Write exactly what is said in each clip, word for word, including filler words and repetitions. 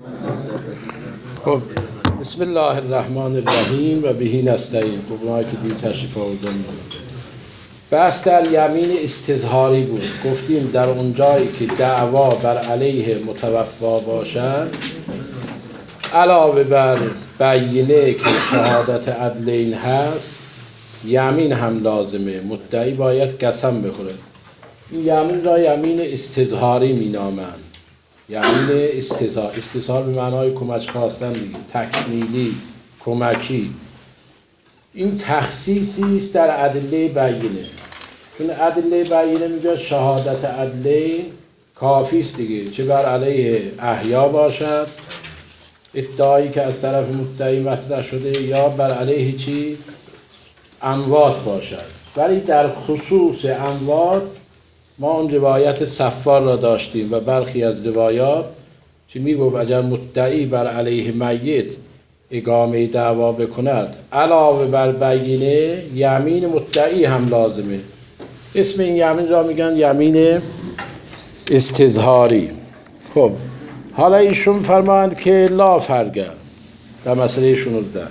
خب بسم الله الرحمن الرحیم و بهی نستعین. خب اونایی که دیر تشریف آوردن، بحث در یمین استظهاری بود. گفتیم در اون جایی که دعوا بر علیه متوفا باشد، علاوه بر بینه که شهادت عدلین هست، یمین هم لازمه. مدعی باید قسم بخوره. این یمین را یمین استظهاری می نامند. یمین استظهار، استظهار به معنای کمک خواستن دیگه، تکمیلی، کمکی. این تخصیصی است در ادله بینه. چون ادله بینه میگه شهادت عدلین کافی است دیگه، چه بر علیه احیا باشد، ادعایی که از طرف مدعی مطرح شده، یا بر علیه چی؟ اموات باشد. ولی در خصوص اموات ما اون روایت صفار را داشتیم و برخی از روایات که میگفت اگر مدعی بر علیه میت اقامه دعوا بکند، علاوه بر بینه یمین مدعی هم لازمه. اسم این یمین را میگن یمین استظهاری. خب حالا ایشون فرمایند که لا فرقه در مسئله شنوزده،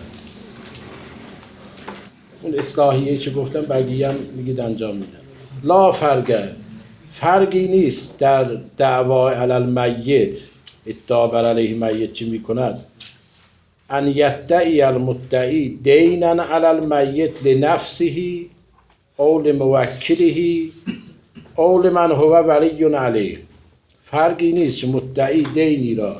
اون اصلاحیه که گفتم بقیه هم میگید انجام میدن. لا فرقه، فرقی نیست در دعوا علی المیت، ادعا بر علیه میت چی میکند، ان یدعی المدعی دینا علی المیت لنفسه او لموکله او لمن هو ولی علیه. فرقی نیست که مدعی دینی را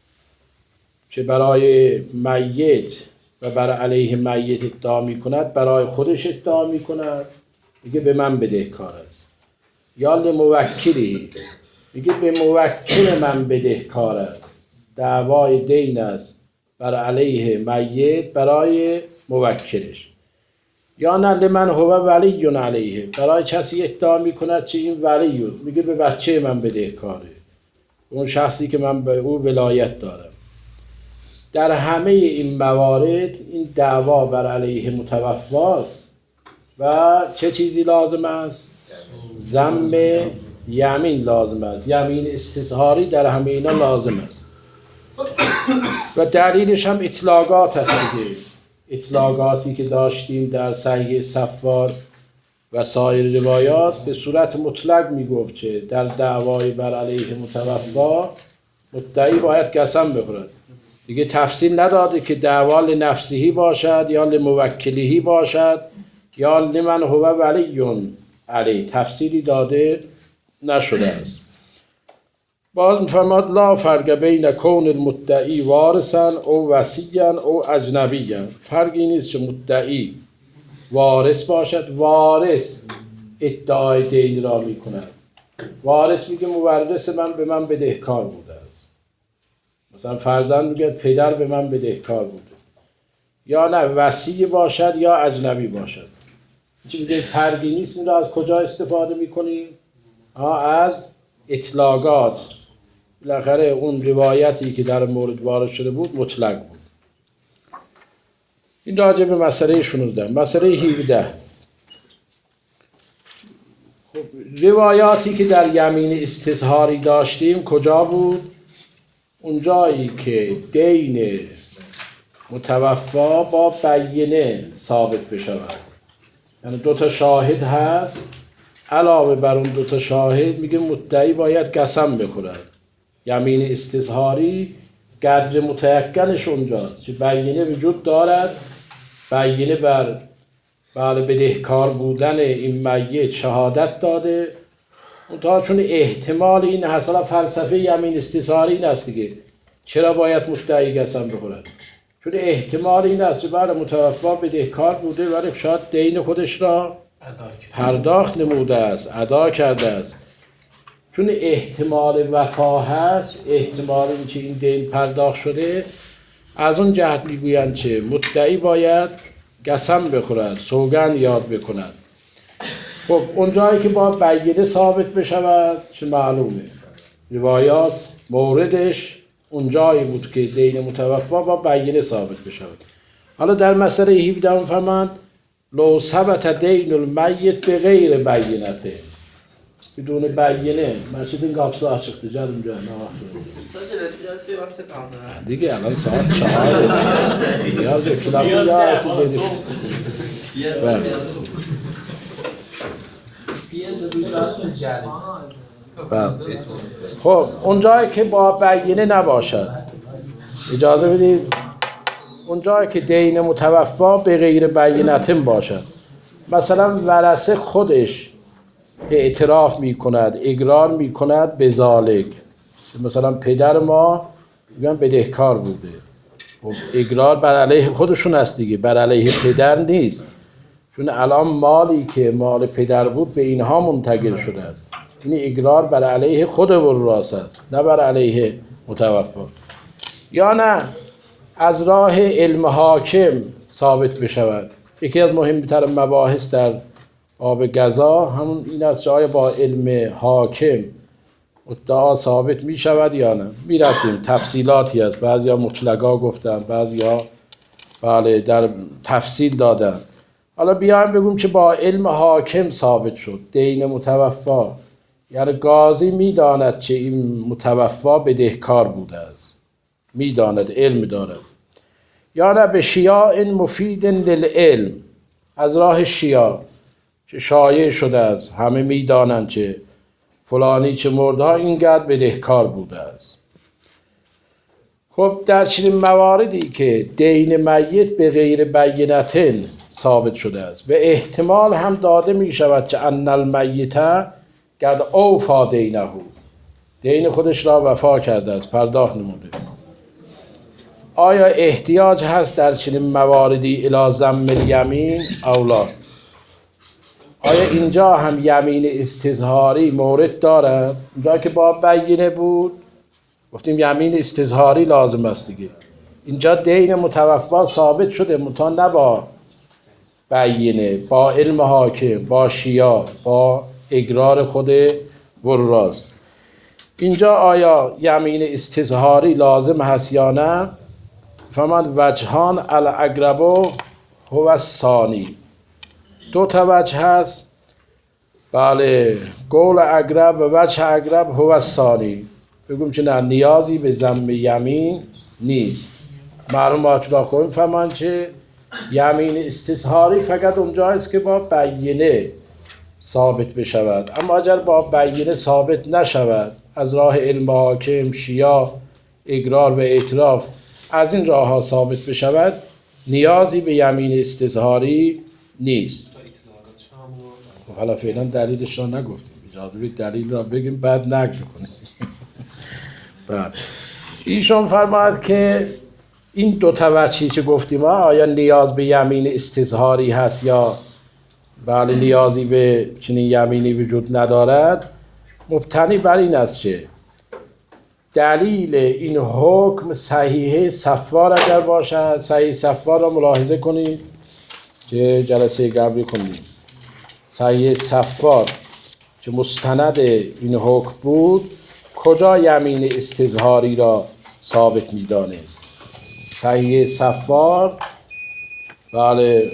که برای میت و بر علیه میت ادعا میکند، برای خودش ادعا میکند، میگه به من بدهکار است، یا لموکلی، میگه به موکل من بدهکار است. دعوای دین است بر علیه میت برای موکلش. یا نه لمن هو ولی علیه، برای کسی ادعا میکند چه این ولی، میگه به بچه من بدهکاره، اون شخصی که من به او ولایت دارم. در همه این موارد این دعوا بر علیه متوفاست و چه چیزی لازم است؟ ضم یمین لازم است. یمین استظهاری در همه اینا لازم است. و دلیلش هم اطلاقات هست دیگه. اطلاقاتی که داشتیم در صحیح صفار و سایر روایات به صورت مطلق میگفت که در دعوای بر علیه متوفا مدعی باید قسم بخورد. دیگه تفصیل نداده که دعوا لنفسهی باشد یا لموکلهی باشد یا لمن هو ولی علیه، تفصیلی داده نشده است. باز می‌فرماد لا فرق بین کون المدعی وارثا او وصیا او اجنبیا. فرقی نیست که مدعی وارث باشد. وارث ادعای دین را میکند. وارث میگه مورث من به من بدهکار بوده است. مثلا فرزند میگه پدر به من بدهکار بوده. یا نه وصی باشد یا اجنبی باشد. چی میگه فرقی نیست. این را از کجا استفاده میکنیم؟ از اطلاقات. بالاخره اون روایتی که در مورد وارد شده بود مطلق بود. این راجع به مسئله شنوزده. مسئله هفده، خب روایاتی که در یمین استظهاری داشتیم کجا بود؟ اون جایی که دین متوفا با بینه ثابت بشود. یعنی دو تا شاهد هست، علاوه بر اون دو تا شاهد میگه مدعی باید قسم بخورد. یمین استظهاری قدر متیقنش اونجاست که بینه وجود دارد، بینه بر بله بدهکار بودن این میت شهادت داده. منتها چون احتمال این هست، فلسفه یمین استظهاری این است دیگه، چرا باید مدعی قسم بخورد؟ چون احتمال این است که برای متوفا بدهکار بوده ولی شاید دین خودش را پرداخت نموده است، ادا کرده است. چون احتمال وفا هست، احتمال اینکه این دین پرداخت شده، از اون جهت میگویند که مدعی باید قسم بخورد، سوگند یاد بکند. خب اون جایی که با بینه ثابت بشود چه معلومه، روایات موردش اون جایی بود که دین متوفا با بینه ثابت بشود. حالا در مسئله هفده فرماند لو ثبت دین المیت به غیر بینته، بدون بینه مسجد این قapısı açıktı canım canım دیگه الان ساعت چهاره نیاز به کلاس یا اصل بدید خب اونجایی که با بینه نباشد اجازه بدید اونجایی که دین متوفا به غیر بینتن باشد مثلا ورثه خودش اعتراف میکند اقرار میکند به ذالک مثلا پدر ما میگن بدهکار بوده اقرار بر علیه خودشون است دیگه بر علیه پدر نیست چون الان مالی که مال پدر بود به اینها منتقل شده است این اقرار بر علیه خود وراث است نه بر علیه متوفا یا نه از راه علم حاکم ثابت بشود یکی از مهمترین مباحث در آب قضا همون این است که آیا با علم حاکم ادعا ثابت می شود یا نه میرسیم تفصیلاتی است بعضیا مطلقا گفتن بعضیا بله در تفصیل دادن حالا بیایم بگیم که با علم حاکم ثابت شد دین متوفا یعنی قاضی میداند که این متوفا بدهکار بوده است میداند علم دارد یا نه به شیاع مفید للعلم از راه شیاع که شایع شده است همه میدانند که فلانی چه مرده اینقدر بدهکار بوده است خب در چنین مواردی که دین میت به غیر بینتن ثابت شده است به احتمال هم داده می شود که ان المیت قد اوفی دینه دین خودش را وفا کرده است پرداخت نموده آیا احتیاج هست در چنین مواردی الی ضم الیمین او لا آیا اینجا هم یمین استظهاری مورد داره اونجا که با بینه بود گفتیم یمین استظهاری لازم است دیگه اینجا دین متوفا ثابت شده متا نه با بینه با علم حاکم با شیاع با اقرار خود وراث اینجا آیا یمین استظهاری لازم هست یا نه فمن وجهان الاقرب هو الثانی دو تا وجه هست بله قول اقرب و وجه اقرب هو الثانی بگم که نه نیازی به ضم یمین نیست معلومات را خواهیم فهمان که یمین استظهاری فقط اونجا است که با بینه ثابت بشود اما اگر با بینه ثابت نشود از راه علم حاکم شیاع اقرار و اعتراف از این راه ها ثابت بشود نیازی به یمین استظهاری نیست حالا فعلا دلیلش را نگفتیم اجازه بدید دلیل را بگیم بعد نقد کنید بعد ایشون فرماید که این دو تا وجهی که گفتیم آیا نیاز به یمین استظهاری هست یا بله نیازی به چنین یمینی وجود ندارد مبتنی بر این است که دلیل این حکم صحیح صفار اگر باشد صحیح صفار را ملاحظه کنید که جلسه قبلی خوندیم صحیح صفار که مستند این حکم بود کجا یمین استظهاری را ثابت می‌دانست صحیح صفار بله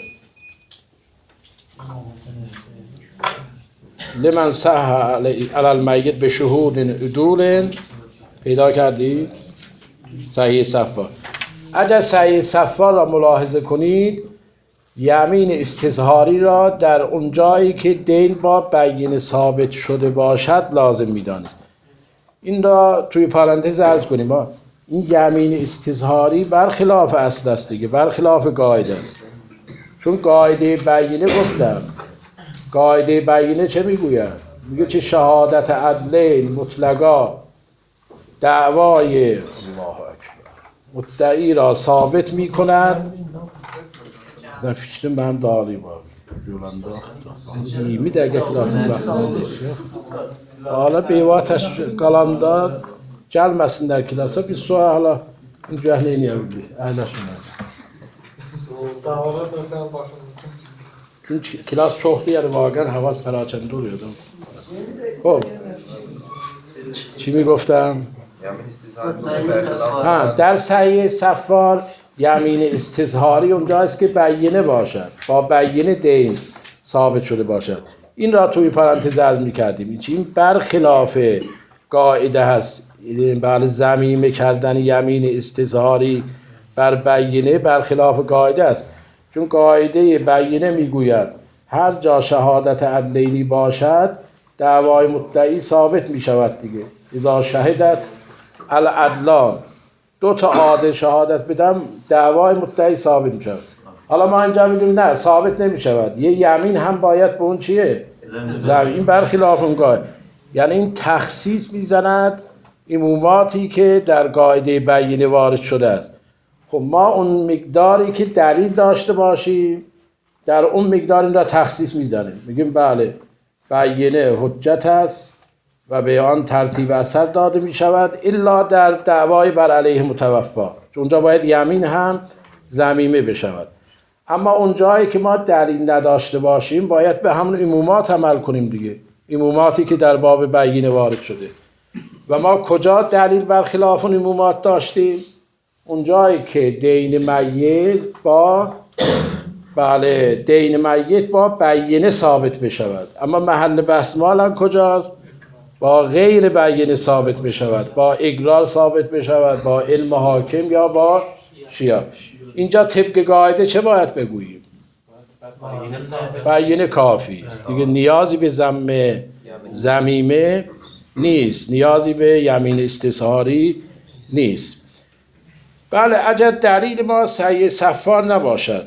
لمن صح علی المیت به شهود عدول پیدا کردید صحیح صفار اگر صحیح صفار را ملاحظه کنید یمین استظهاری را در اون جایی که دین با بینه ثابت شده باشد لازم می‌دانید این را توی پرانتز عرض کنیم ما این یمین استظهاری برخلاف اصل است دیگه برخلاف قاعده است چون قاعده بینه گفتم قاعده بینه چه میگوید میگه که شهادت عدلین مطلقا دعوای الله اکبر مدعی را ثابت میکند زن فیشتم به هم داری با جولنده میده اگه کلاسın vaxtında حالا بیواتش قلمدار gelmesinler klasa biz sonra hala incəhliyin yapılır əyləşmə çünki klas çoxdur yəni واقعا havas pərakəndə oluyor خب چی میگفتم ها در صحیح صفار یمین استظهاری اونجا است که بینه باشد با بینه دین ثابت شده باشد این را توی پرانتز عرض می‌کردیم. این برخلاف قاعده هست، بله ضمیمه کردن یمین استظهاری بر بینه برخلاف قاعده است. چون قاعده بینه میگوید هر جا شهادت عدلینی باشد دعوای مدعی ثابت می شود دیگه. اذا شهدت العدلان، دو تا عادل شهادت بدم دعوای مدعی ثابت می شود. حالا ما اینجا میگیم نه ثابت نمی شود، یه یمین هم باید به اون چیه؟ زمین. این برخلاف اون قاعده، یعنی این تخصیص میزند عموماتی که در قاعده بینه وارد شده است. خب ما اون مقداری که دلیل داشته باشیم در اون مقدار این را تخصیص میزنیم، میگیم بله بینه حجت است و به آن ترتیب اثر داده می شود الا در دعوای بر علیه متوفا، چون اونجا باید یمین هم ضمیمه بشود. اما اون جایی که ما دلیل نداشته باشیم باید به همون عمومات عمل کنیم دیگه، عموماتی که در باب بینه وارد شده. و ما کجا دلیل برخلاف اون عمومات داشتیم؟ اون جایی که دین میت با بله دین میت با بینه ثابت بشود. اما محل بحث ما الان کجاست؟ با غیر بینه ثابت بشود، با اقرار ثابت بشود، با علم حاکم یا با شیعه. اینجا طبق قاعده چه باید بگوییم؟ بینه کافی است دیگه، نیازی به ضم ضمیمه نیست، نیازی به یمین استظهاری نیست. بله اگر دلیل ما سعی صفار نباشد،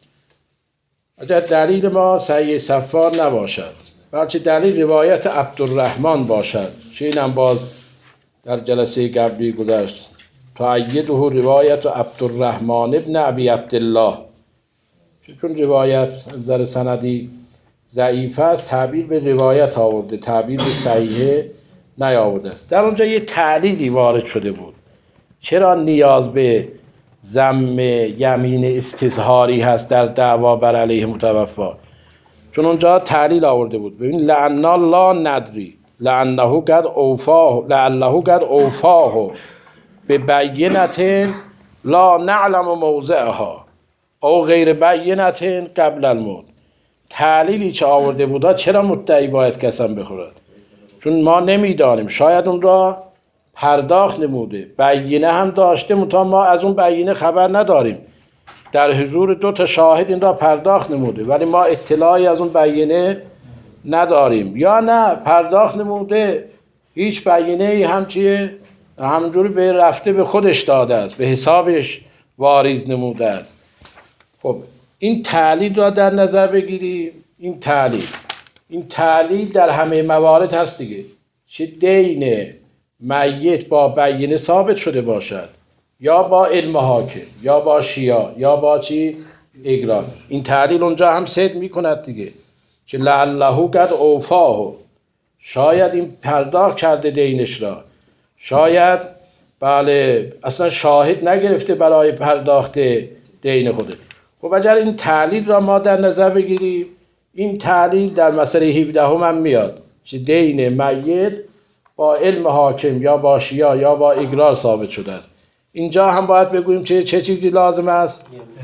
اگر دلیل ما سعی صفار نباشد بلکه دلیل روایت عبدالرحمن باشد، چه اینم باز در جلسه قبلی گذشت، تؤیده روایت عبدالرحمن ابن ابی عبدالله، چون روایت نظر سندی ضعیف است تعبیر به روایت آورده، تعبیر به صحیح نیاورده است. در اونجا یه تعلیلی وارد شده بود، چرا نیاز به ضم یمین استظهاری هست در دعوا بر علیه متوفا؟ چون اونجا تعلیل آورده بود، ببین لعنا لا ندری لعنه قد اوفاه لعله قد اوفاه به بینت لا نعلم موضعها او غیر بینت قبل الموت. تعلیلی چه آورده بودا چرا مدعی باید قسم بخورد؟ چون ما نمیدانیم، شاید اون را پرداخت نموده، بینه هم داشته منتها ما از اون بینه خبر نداریم، در حضور دو تا شاهد این را پرداخت نموده ولی ما اطلاعی از اون بینه نداریم، یا نه پرداخت نموده هیچ بینه ای هم چیه همونجوری به رفته به خودش داده است، به حسابش واریز نموده است. خب این تعلیل را در نظر بگیریم. این تعلیل این تعلیل در همه موارد هست دیگه، چه دین میت با بینه ثابت شده باشد یا با علم حاکم یا با شیعه یا با چی اقرار، این تعلیل اونجا هم صدق میکند دیگه، که لعله قد اوفاه، شاید این پرداخت کرده دینش را، شاید بله اصلا شاهد نگرفته برای پرداخت دین خوده. خب اگر این تعلیل را ما در نظر بگیریم، این تعلیل در مسئله هفده هم, هم میاد که دین میت با علم حاکم یا با شیعه یا با اقرار ثابت شده است. اینجا هم باید بگوییم چه چه چیزی لازم است؟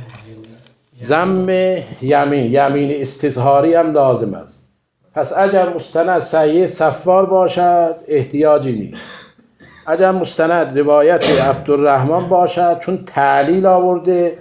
ضم یمین، یمین استظهاری هم لازم است. پس اگر مستند صحیح صفار باشد احتیاجی نیست، اگر مستند روایت عبدالرحمن باشد چون تعلیل آورده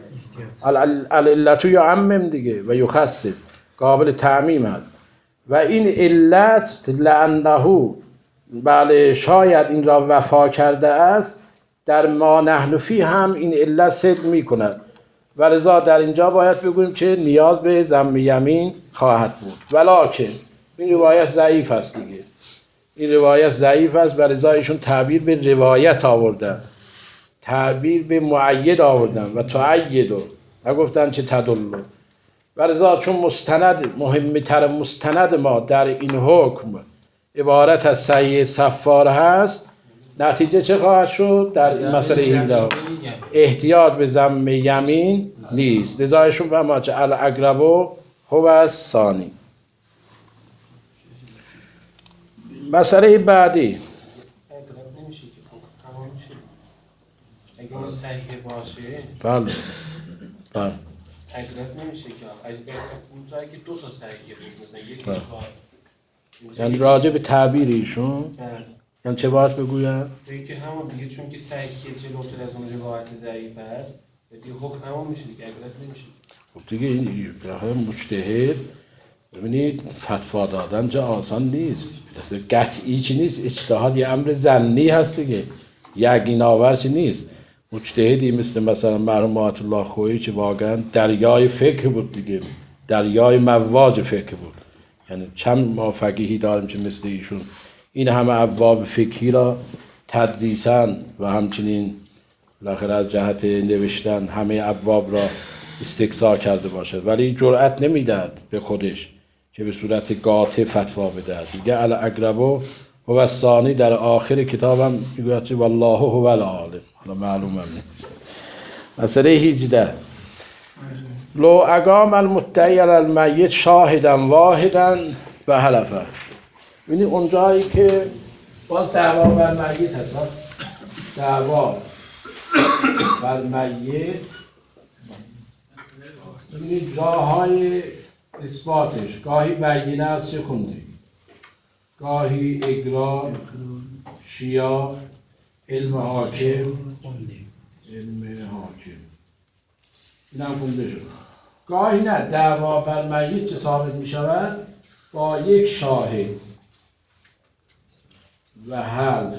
العلت یعمم دیگه و یخصص، قابل تعمیم است و این علت لعنه بله شاید این را وفا کرده است، در ما نحن فی هم این علت صدق می کند و لذا در اینجا باید بگوییم که نیاز به ضم یمین خواهد بود. ولکن این روایت ضعیف است دیگه، این روایت ضعیف است و لذا ایشون تعبیر به روایت آوردن، تعبیر به معید آوردن و تؤید و نگفتن چه تدل. و لذا چون مستند مهمتر مستند ما در این حکم عبارت از صحیح صفار هست، نتیجه چه خواهد شد؟ در این مسئله هیله احتیاط به ضم یمین نیست. لذا ایشون فهمد که الاقرب هو الثانی. مسئله بعدی اگه اون صحیح باشه بله بله اگرت نمیشه که اگرت اون جایی که دو تا سعی بود مثلا یکیش با یعنی راجع به تعبیر ایشون یعنی چه باید بگویم؟ دیگه که همون دیگه چون که سعی جلوتر از اون روایت ضعیف هست دیگه حکم همون میشه دیگه اگرت نمیشه. خب دیگه این مجتهد ببینید فتوا دادن جا آسان نیست، قطعی چی نیست، اجتهاد یه امر ظنی هست دیگه، یقین آور چی نیست. مجتهدی مثل مثلا مرحوم آیت الله خویی که واقعا دریای فقه بود دیگه، دریای مواج فقه بود، یعنی چند ما فقیهی داریم که مثل ایشون این همه ابواب فقهی را تدریساً و همچنین بالاخره از جهت نوشتن همه ابواب را استقصا کرده باشد، ولی جرأت نمیداد به خودش که به صورت قاطع فتوا بدهد. میگه الاقرب هو الثانی، در آخر کتابم میگه والله هو العالم. حالا معلومه نیست. مسئله هجده لو اقام المدعی علی المیت شاهدا واحدا و حلفه. یعنی اونجایی که باز دعوا بر میت هست، دعوا بر میت ببینید جاهای اثباتش گاهی بینه است چه خوندی، گاهی اقرار، شیاع، علم حاکم، علم حاکم این هم خونده شد. گاهی نه، دعوا بر میت چه ثابت می شود با یک شاهد و حلف.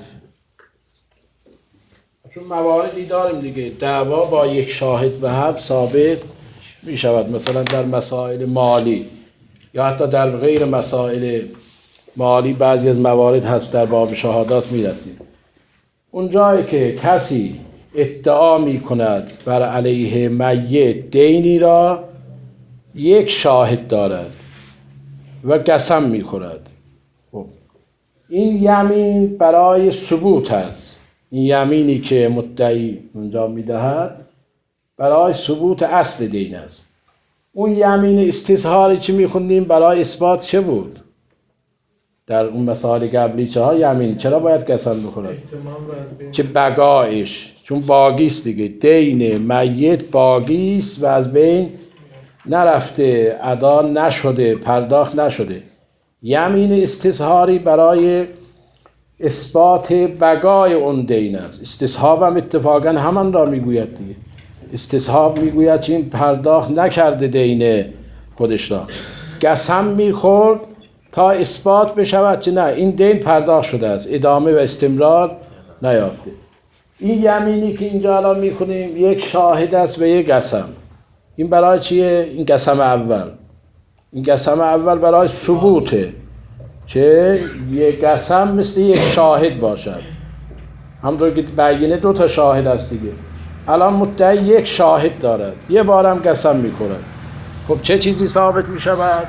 چون مواردی داریم دیگه دعوا با یک شاهد و حلف ثابت می شود، مثلا در مسائل مالی یا حتی در غیر مسائل مالی بعضی از موارد هست در باب شهادات می رسید. اون جایی که کسی ادعا می کند بر علیه میت دینی را یک شاهد دارد و قسم می خورد، خب این یمین برای ثبوت است. این یمینی که مدعی اونجا می دهد برای ثبوت اصل دین است. اون یمین استظهاری که می خوندیم برای اثبات چه بود؟ در اون مسائل قبلی چه ها یمین چرا باید قسم بخورد؟ که بقایش، چون باقی است دیگه، دین میت باقی است و از بین نرفته، ادا نشده، پرداخت نشده. یمین استظهاری برای اثبات بقای اون دین است. استصحاب هم اتفاقا همان را میگوید دیگه. استصحاب میگوید که این پرداخت نکرده دین خودش را، قسم میخورد تا اثبات بشود که نه این دین پرداخت شده است، ادامه و استمرار نیافته. این یمینی که اینجا الان میخونیم یک شاهد است و یک قسم. این برای چیه؟ این قسم اول. این قسم اول برای ثبوته که یک قسم مثل یک شاهد باشد. همونطور که بگینه دو تا شاهد است دیگه. الان مدعی یک شاهد دارد، یه بارم قسم میخورد. خب چه چیزی ثابت میشود؟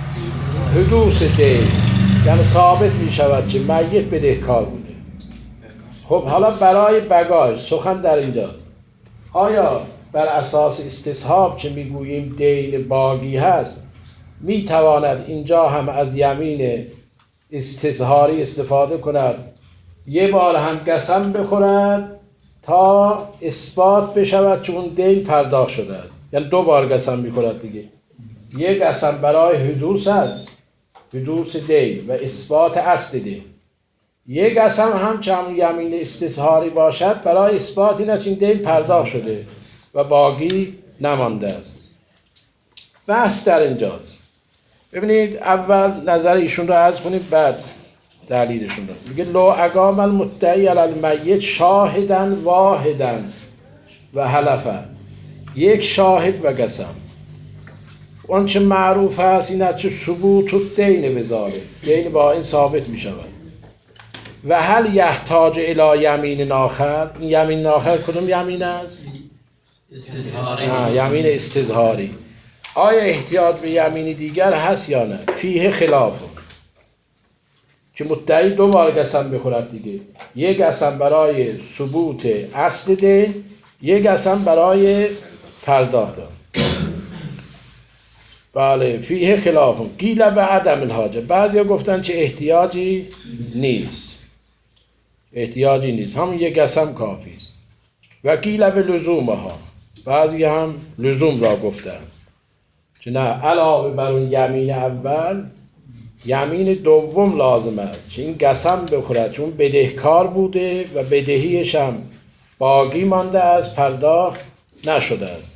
حدوث دین، یعنی ثابت میشود که میت بدهکار بوده. خب حالا برای بقایش سخن در اینجاست. آیا بر اساس استصحاب که میگوییم دین باقی هست میتواند اینجا هم از یمین استظهاری استفاده کند، یه بار هم قسم بخورد تا اثبات بشود که اون دین پرداخت شده است؟ یعنی دو بار قسم میخورد دیگه. یک قسم برای حدوث است، حدوث دین و اثبات اصل دین. یک قسم هم که همون یمین استظهاری باشد برای اثبات این است این دین پرداخت شده و باقی نمانده است. بحث در اینجاست. ببینید اول نظر ایشون رو عرض کنیم بعد دلیلشون رو. میگه لو اقام المدعی علی المیت شاهدا واحدا و حلفا، یک شاهد و قسم. اون چه معروف هست این است که ثبوت الدین بذاره، دین با این ثابت می شود. و هل یحتاج الی یمین آخر، این یمین آخر کدوم یمین است؟ استظهاری. یمین استظهاری. آیا احتیاج به یمینی دیگر هست یا نه؟ فیه خلاف، که مدعی دو بار قسم بخورد دیگه. یک قسم برای ثبوت اصل دین، یک قسم برای پرداخت. بله فیه خلاف. قیل به عدم الحاجه، بعضیا گفتن که احتیاجی نیست، احتیاجی نیست، همون یک قسم کافی است. و قیل به لزومها، بعضی هم لزوم را گفتن که نه، علاوه بر اون یمین اول یمین دوم لازم است که این قسم بخورد چون بدهکار بوده و بدهیش هم باقی مانده است، پرداخت نشده است.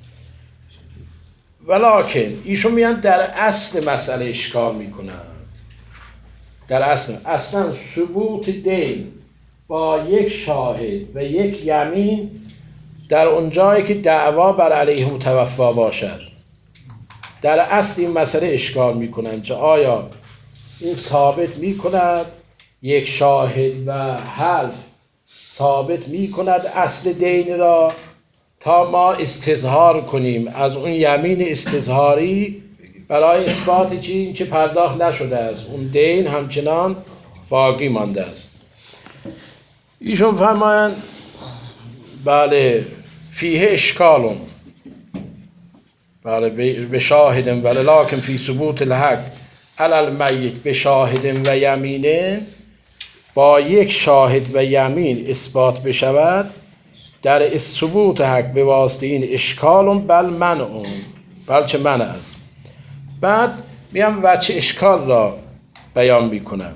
ولکن ایشون میان در اصل مسئله اشکال میکنن. در اصل اصلا ثبوت دین با یک شاهد و یک یمین در اونجایی که دعوا بر علیه متوفا باشد، در اصل این مسئله اشکال میکنن که آیا این ثابت میکند، یک شاهد و حلف ثابت میکند اصل دین را تا ما استظهار کنیم از اون یمین استظهاری برای اثبات چی؟ این که پرداخت نشده است، اون دین همچنان باقی مانده است. ایشون فرمایند بله فیه اشکالون، بله به شاهد ولکن فی ثبوت الحق علی المیت به شاهد و یمینه، با یک شاهد و یمین اثبات بشود در ثبوت حق به واسطه این اشکالون بل منعون، بلکه منع است. بعد میام وجه اشکال را بیان میکنم.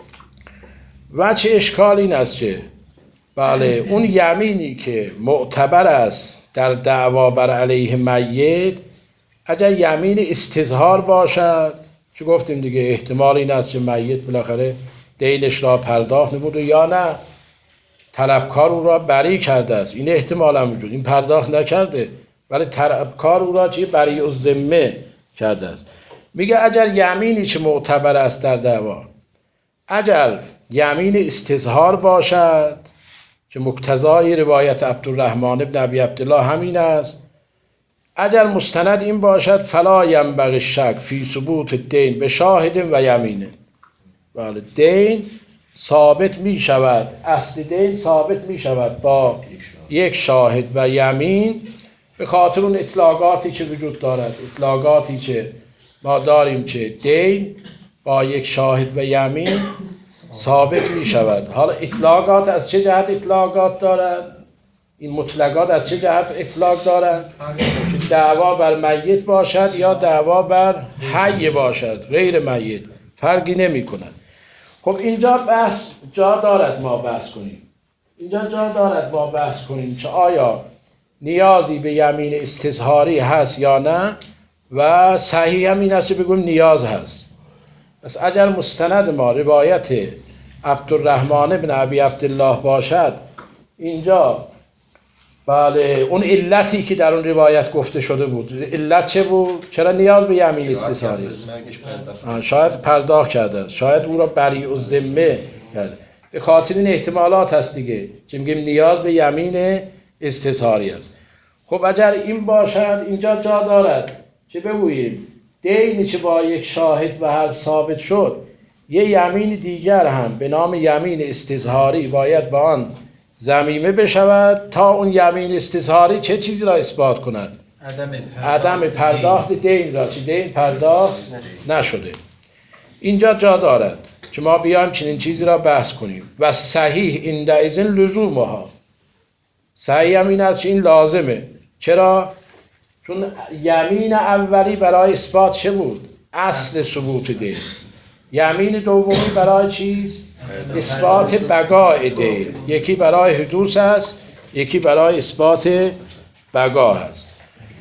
وجه اشکال این است که بله اون یمینی که معتبر است در دعوا بر علیه میت، اگر یمین استظهار باشد، چه گفتیم دیگه احتمال این است که میت بالاخره دینش را پرداخت نموده یا نه طلبکار او را بری کرده است، این احتمال هم وجود، این پرداخت نکرده ولی طلبکار او را چه بری الذمه کرده است. میگه اگر یمینی که معتبر است در دعوا، اگر یمین استظهار باشد که مقتضای روایت عبدالرحمن ابن ابی عبدالله همین است، اگر مستند این باشد فلا ینبغی الشک فی ثبوت الدین به شاهد و یمینه، بله دین ثابت می شود، اصل دین ثابت می شود با یک شاهد و یمین، به خاطر اون اطلاقاتی که وجود دارد، اطلاقاتی که ما داریم که دین با یک شاهد و یمین ثابت می شود. حالا اطلاقات از چه جهت اطلاقات دارد؟ این مطلقات از چه جهت اطلاق دارند؟ که دعوا بر میت باشد یا دعوا بر حی باشد، غیر میت فرقی نمی کند. خب اینجا بحث جا دارد ما بحث کنیم، اینجا جا دارد ما بحث کنیم که آیا نیازی به یمین استظهاری هست یا نه، و صحیح هم این است که بگویم نیاز هست. پس اگر مستند ما روایت عبدالرحمن بن ابی عبدالله باشد، اینجا بله اون علتی که در اون روایت گفته شده بود، علت چه بود؟ چرا نیاز به یمین استظهاری است؟ شاید پرداخت کرده، شاید او را بری الذمه کرده، به خاطر این احتمالات هست دیگه که میگیم نیاز به یمین استظهاری است. خب اگر این باشد اینجا جا دارد که بگوییم دینی که با یک شاهد و حلف ثابت شد، یه یمین دیگر هم به نام یمین استظهاری باید با آن ضمیمه بشود تا اون یمین استظهاری چه چیزی را اثبات کند؟ عدم پرداخت, عدم پرداخت دین. دین را، چه دین پرداخت نشده. اینجا جا دارد که ما بیایم چنین چیزی را بحث کنیم. و صحیح عندئذ لزومها، صحیح هم این است که این لازمه. چرا؟ چون یمین اولی برای اثبات چه بود؟ اصل ثبوت دین. یمین دومی برای چیز؟ اثبات بقاء دین. یکی برای حدوث است، یکی برای اثبات بقا است.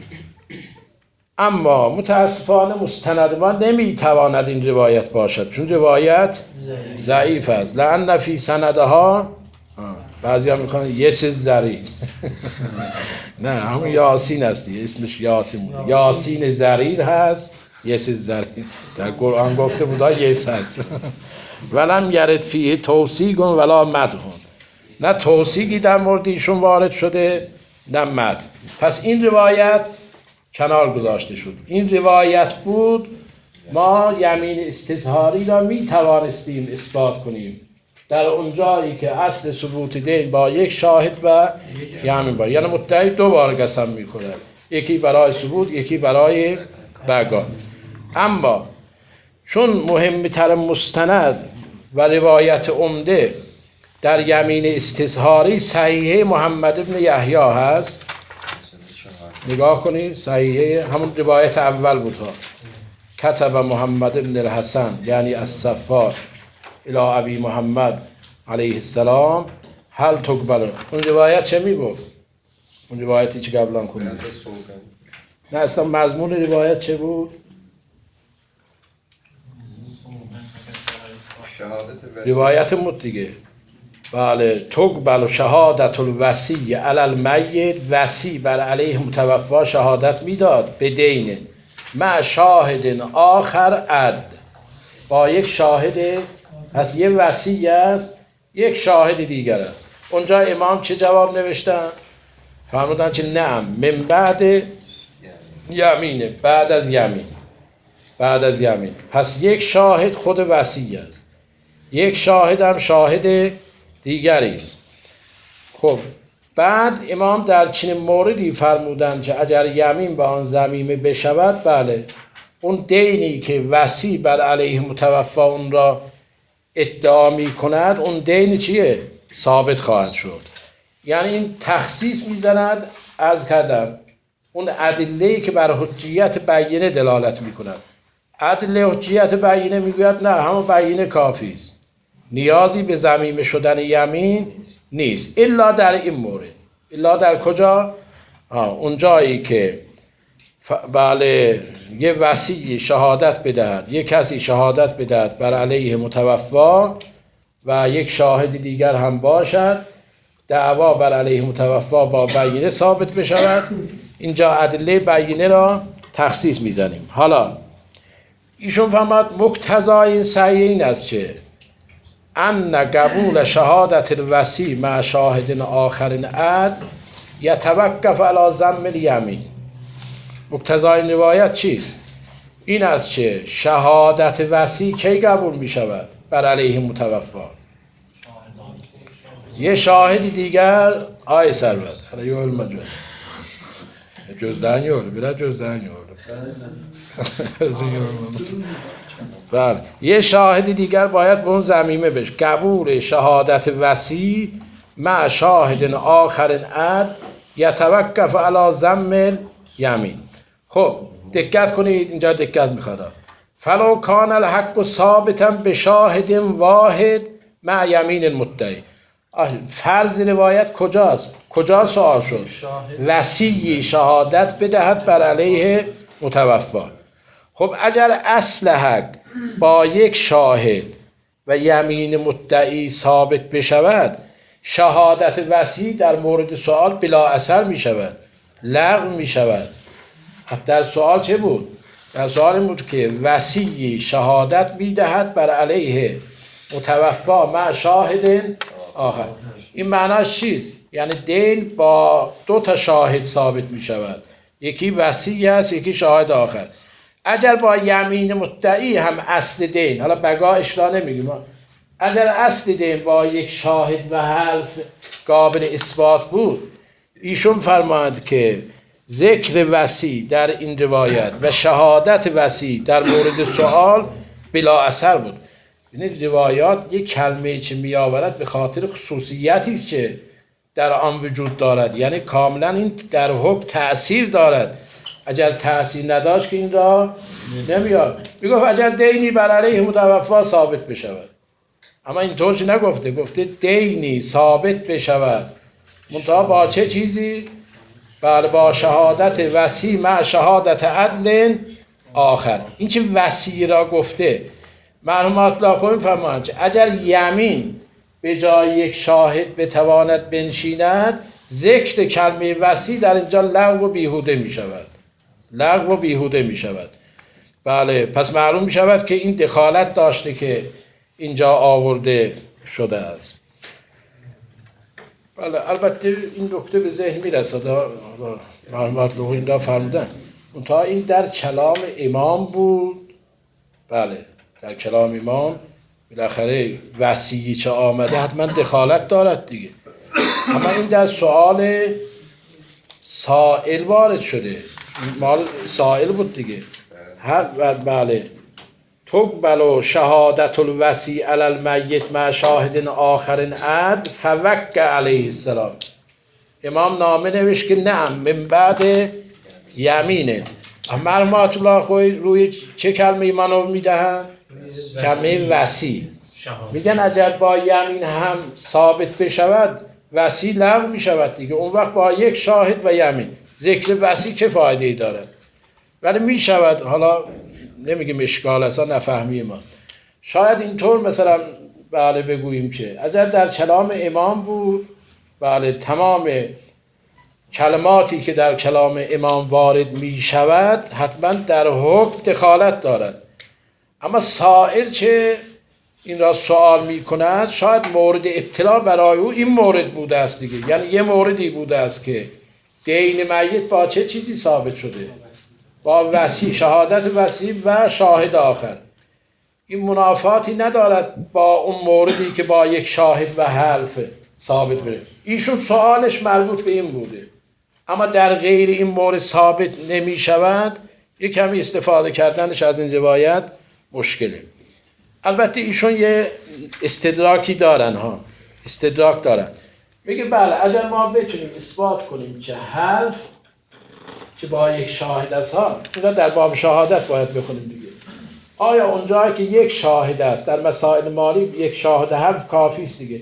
اما متاسفانه مستند ما نمیتواند این روایت باشد، چون روایت ضعیف است. لأن فی سندها، بعضی هم میکنن یس زری نه همون یاسین هستی، اسمش یاسین بود، یاسین زریر هست، یس زریر در قرآن گفته بودا یس هست ولم یرد فیه توصیق ولا مدحون، نه توصیقی در مورد ایشون وارد شده نه مدح. پس این روایت کنار گذاشته شد. این روایت بود ما یمین استظهاری را می توانستیم اثبات کنیم در اونجایی که اصل ثبوت دین با یک شاهد و یمین بار، یعنی مدعی دو بار قسم می‌خورد، یکی برای ثبوت یکی برای بقا. اما چون مهمتر مستند و روایت عمده در یمین استظهاری صحیح محمد ابن یحیی هست، نگاه کنید صحیحه همون روایت اول بود ها. کتب محمد بن الحسن یعنی الصفار الی ابی محمد علیه السلام هل تقبل. اون روایت چه میگفت؟ اون روایتی که قبلا کنید نه اصلا مضمون روایت چه بود؟ روایت مد دیگه. بله تقبل شهادت الوصی علی المیت، وصی بر علیه متوفا شهادت میداد به دین مع شاهد آخر عد، با یک شاهد. پس یه وصی است یک شاهد دیگر است. اونجا امام چه جواب نوشتن؟ فرمودن که نعم من بعد یمینه، بعد از یمین، بعد از یمین. پس یک شاهد خود وصی است، یک شاهد هم شاهد دیگری است. خب بعد امام در چنین موردی فرمودند که اگر یمین به آن ضمیمه بشود، بله اون دینی که وصی بر علیه متوفا اون را ادعا می کند، اون دین چیه؟ ثابت خواهد شد. یعنی این تخصیص میزند از کردم اون ادله‌ای که بر حجیت بیینه دلالت می کند. ادله حجیت بیینه میگوید نه همون بیینه کافی است، نیازی به ضمیمه شدن یمین نیست الا در این مورد. الا در کجا؟ آه اون جایی که ف... بله یه وصی شهادت بدهد، یک کسی شهادت بدهد بر علیه متوفا و یک شاهد دیگر هم باشد، دعوا بر علیه متوفا با بیینه ثابت بشود، اینجا ادله بیینه را تخصیص میزنیم. حالا ایشون فرمود مقتضای این سعی این است که ان قبول شهادت الوصی مع شاهد آخر عد یتوقف علی ضم الیمین. مقتضای این روایت چیست؟ این است که شهادت وصی کی قبول می شود بر علیه متوفا؟ یه شاهد دیگر آی سرود حالا یه علم جز جزدن یه علم بلا جزدن یه بله یه شاهد دیگر باید به اون ضمیمه بشه. قبول شهادت وصی مع شاهد آخر عد یتوقف علی ضم یمین. خب دقت کنید اینجا دقت میخواد. فلو کان الحق ثابتا به شاهد واحد مع یمین المدعی. فرض روایت کجاست؟ کجا سوال شد؟ وصی شهادت بدهد بر علیه متوفا. خب اگر اصل حق با یک شاهد و یمین مدعی ثابت بشود، شهادت وصی در مورد سوال بلا اثر می شود، لغو می شود. در سوال چه بود؟ در سوال این بود که وصی شهادت می دهد بر علیه متوفا مع شاهد آخر. این معناش چیست؟ یعنی دین با دو تا شاهد ثابت می شود، یکی وصی است یکی شاهد آخر. اگر با یمین مدعی هم اصل دین، حالا بقا اشلا نمیگیم، اگر اصل دین با یک شاهد و حلف قابل اثبات بود، ایشون فرماند که ذکر وصی در این روایت و شهادت وصی در مورد سوال بلا اثر بود. این روایات یک کلمه چه می آورد به خاطر خصوصیتی است که در آن وجود دارد، یعنی کاملا این در حکم تأثیر دارد. اگر تأثیر نداشت که این را نمیاد. میگفت اگر دینی بر علیه متوفا ثابت بشود، اما اینطورش نگفته، گفته دینی ثابت بشود منتها با چه چیزی؟ بله با شهادت وصی مع شهادت عدل آخر. این چه وصی را گفته مرحوم آیت خویی فرمایند اگر یمین به جای یک شاهد بتواند بنشیند، ذکر کلمه وصی در اینجا لغو و بیهوده می شود، لغو و بیهوده می شود. بله پس معلوم می شود که این دخالت داشته که اینجا آورده شده است. بله البته این نکته به ذهن می رسد، مرحوم آیت خویی این را فرمودن، منتها این در کلام امام بود. بله در کلام امام بالاخره وصی چه آمده حتما دخالت دارد دیگه، اما این در سوال سائل وارد شده، مال سائل بود دیگه. هر بله تقبل شهادت الوصی علی المیت مع شاهد آخر عد فوقع علیه السلام. امام نامه نوشت که نعم من بعد یمینه. مرحوم آیت الله خویی روی چه کلمه ایمانو میدهن؟ کلمه وصی. میگن اگر با یمین هم ثابت بشود وصی لغو میشود دیگه. اون وقت با یک شاهد و یمین ذکر وصی چه فایده ای داره؟ ولی میشود، حالا نمیگیم اشکال اصلا نفهمی ما. شاید اینطور مثلا بله بگوییم که اگر در کلام امام بود، بله تمام کلماتی که در کلام امام وارد می شود حتما در حکم دخالت دارد. اما سائل چه این را سوال می کند، شاید مورد ابتلا برای او این مورد بوده است دیگه. یعنی یه موردی بوده است که دین میت با چه چیزی ثابت شده؟ با وصی، شهادت وصی و شاهد آخر. این منافاتی ندارد با اون موردی که با یک شاهد و حلف ثابت بشه. ایشون سوالش مربوط به این بوده، اما در غیر این مورد ثابت نمی شود، یک کمی استفاده کردنش از این روایت مشکله. البته ایشون یه استدراکی دارن ها، استدراک دارن. میگه بله اگر ما بتونیم اثبات کنیم که حلف که با یک شاهد است ها، اونا در باب شهادت باید بخونیم دیگه. آیا اونجایی که یک شاهد است در مسائل مالی یک شاهد حلف کافی است دیگه؟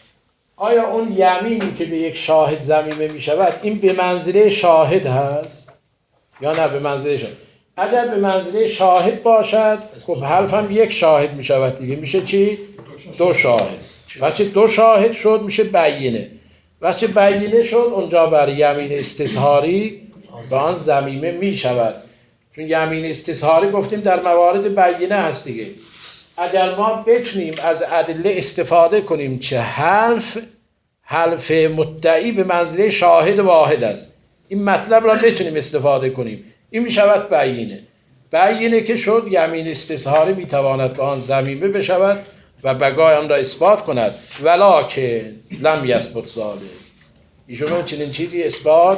آیا اون یمینی که به یک شاهد ضمیمه می شود این به منزله شاهد هست یا نه به منزله شاهد؟ اگر به منزله شاهد باشد خب حلف هم یک شاهد می شود دیگه. میشه چی؟ دو شاهد. وقتی دو شاهد شد میشه بینه. وقتی بینه شد اونجا بر یمین استظهاری به آن ضمیمه می شود. چون یمین استظهاری گفتیم در موارد بینه هست دیگه. اگر ما بتونیم از ادله استفاده کنیم که حلف حلف مدعی به منزله شاهد واحد است، این مطلب را بتونیم استفاده کنیم، این می شود بینه. بینه که شد یمین استظهاری می تواند به آن ضمیمه بشود و بقای آن را اثبات کند. ولکن لم یثبت ذلک، ایشون چنین چیزی اثبات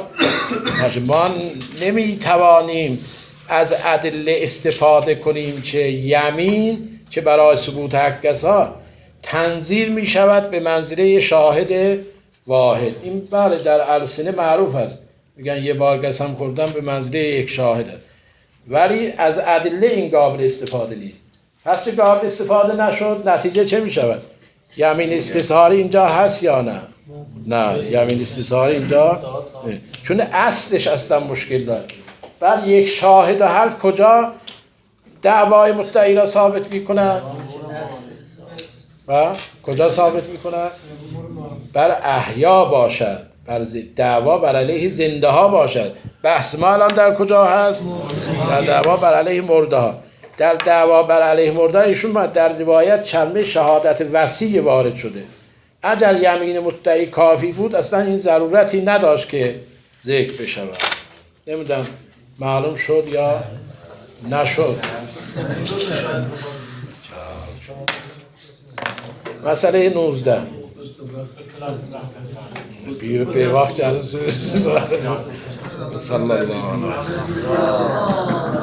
ما نمی توانیم از ادله استفاده کنیم که یمین که برای ثبوت حق ها تنزیل می شود به منزله شاهد واحد. این بله در السنه معروف است، میگن یه بار قسم خوردن به منزله یک شاهد است. ولی از ادله این قابل استفاده نیست. پس قابل استفاده نشد نتیجه چه می شود؟ یمین استظهاری اینجا هست یا نه؟ نه، یمین استظهاری اینجا نه. چون اصلش اصلا مشکل داره. بر یک شاهد و حلف کجا دعوای مدعی را ثابت میکنه؟ و کجا ثابت میکنه؟ بر احیا باشد، بر دعوا بر علیه زنده ها باشد. بحث ما الان در کجا هست؟ در دعوا بر علیه مرده ها. در دعوا بر علیه مرده ایشون در روایت کلمه شهادت وصی وارد شده. اگر یمین مدعی کافی بود اصلا این ضرورتی نداشت که ذکر بشود. نمیدونم معلوم شد یا نشد. مسئله نوزده به وقت جلسه صلی الله علیه و